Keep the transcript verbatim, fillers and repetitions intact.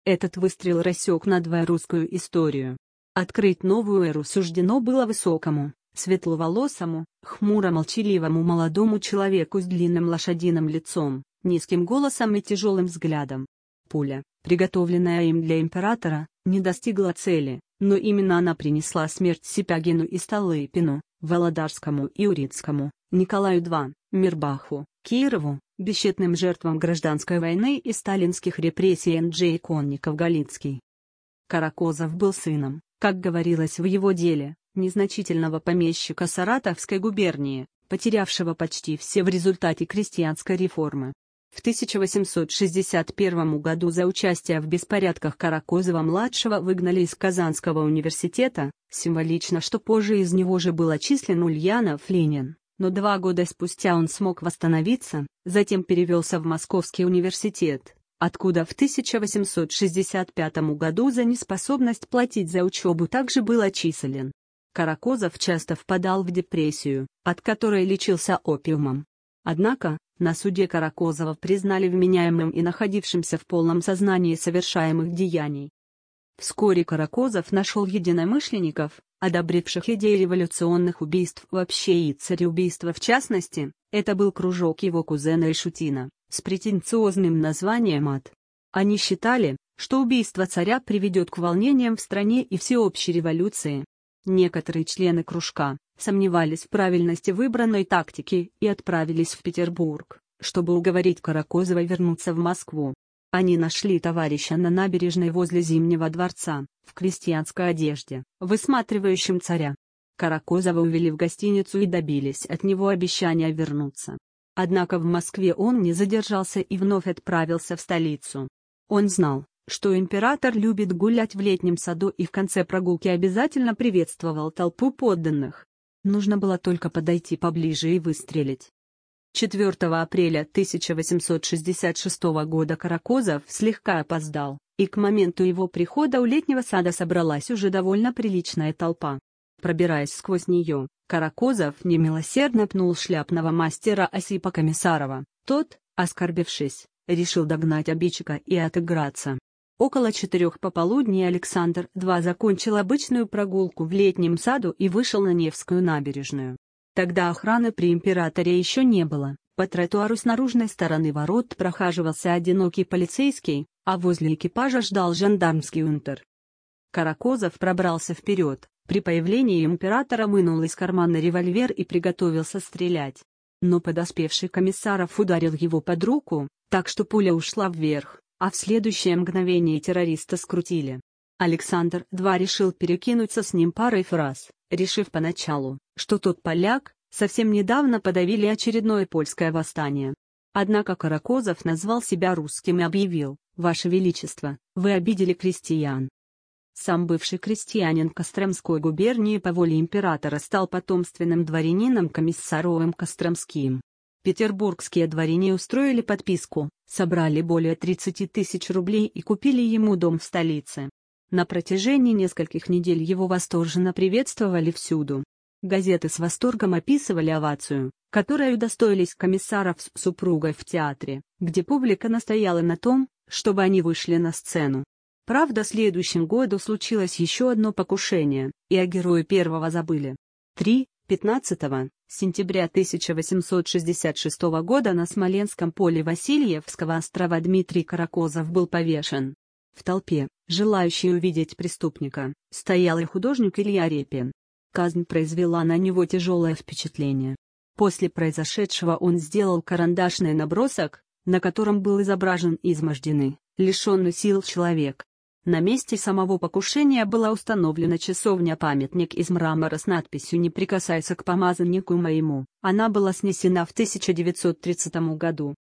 Этот выстрел рассек надвое русскую историю. Открыть новую эру суждено было высокому, светловолосому, хмуро-молчаливому молодому человеку с длинным лошадиным лицом, низким голосом и тяжелым взглядом. Пуля, приготовленная им для императора, не достигла цели, но именно она принесла смерть Сипягину и Столыпину, Володарскому и Урицкому, Николаю второму, Мирбаху, Кирову, бесчетным жертвам гражданской войны и сталинских репрессий эн джей Конников-Галицкий. Каракозов был сыном, как говорилось в его деле, незначительного помещика Саратовской губернии, потерявшего почти все в результате крестьянской реформы. В тысяча восемьсот шестьдесят первом году за участие в беспорядках Каракозова-младшего выгнали из Казанского университета, символично, что позже из него же был отчислен Ульянов Ленин, но два года спустя он смог восстановиться, затем перевелся в Московский университет, откуда в тысяча восемьсот шестьдесят пятом году за неспособность платить за учебу также был отчислен. Каракозов часто впадал в депрессию, от которой лечился опиумом. Однако, на суде Каракозова признали вменяемым и находившимся в полном сознании совершаемых деяний. Вскоре Каракозов нашел единомышленников, одобривших идеи революционных убийств вообще и цареубийства в частности. Это был кружок его кузена Ишутина, с претенциозным названием ад. Они считали, что убийство царя приведет к волнениям в стране и всеобщей революции. Некоторые члены кружка сомневались в правильности выбранной тактики и отправились в Петербург, чтобы уговорить Каракозова вернуться в Москву. Они нашли товарища на набережной возле Зимнего дворца, в крестьянской одежде, высматривающим царя. Каракозова увели в гостиницу и добились от него обещания вернуться. Однако в Москве он не задержался и вновь отправился в столицу. Он знал, что император любит гулять в летнем саду и в конце прогулки обязательно приветствовал толпу подданных. Нужно было только подойти поближе и выстрелить. четвёртого апреля тысяча восемьсот шестьдесят шестого года Каракозов слегка опоздал, и к моменту его прихода у летнего сада собралась уже довольно приличная толпа. Пробираясь сквозь нее, Каракозов немилосердно пнул шляпного мастера Осипа Комиссарова. Тот, оскорбившись, решил догнать обидчика и отыграться. Около четырех пополудни Александр второй закончил обычную прогулку в летнем саду и вышел на Невскую набережную. Тогда охраны при императоре еще не было, по тротуару с наружной стороны ворот прохаживался одинокий полицейский, а возле экипажа ждал жандармский унтер. Каракозов пробрался вперед, при появлении императора вынул из кармана револьвер и приготовился стрелять. Но подоспевший Комиссаров ударил его под руку, так что пуля ушла вверх, а в следующее мгновение террориста скрутили. Александр второй решил перекинуться с ним парой фраз, решив поначалу, что тот поляк, совсем недавно подавили очередное польское восстание. Однако Каракозов назвал себя русским и объявил: «Ваше Величество, вы обидели крестьян». Сам бывший крестьянин Костромской губернии по воле императора стал потомственным дворянином Комиссаровым Костромским. Петербургские дворяне устроили подписку, собрали более тридцати тысяч рублей и купили ему дом в столице. На протяжении нескольких недель его восторженно приветствовали всюду. Газеты с восторгом описывали овацию, которой удостоились Комиссаров с супругой в театре, где публика настояла на том, чтобы они вышли на сцену. Правда, в следующем году случилось еще одно покушение, и о герое первого забыли. три. пятнадцатого сентября тысяча восемьсот шестьдесят шестого года на Смоленском поле Васильевского острова Дмитрий Каракозов был повешен. В толпе, желающей увидеть преступника, стоял и художник Илья Репин. Казнь произвела на него тяжелое впечатление. После произошедшего он сделал карандашный набросок, на котором был изображен изможденный, лишенный сил человек. На месте самого покушения была установлена часовня-памятник из мрамора с надписью «Не прикасайся к помазаннику моему». Она была снесена в тысяча девятьсот тридцатом году.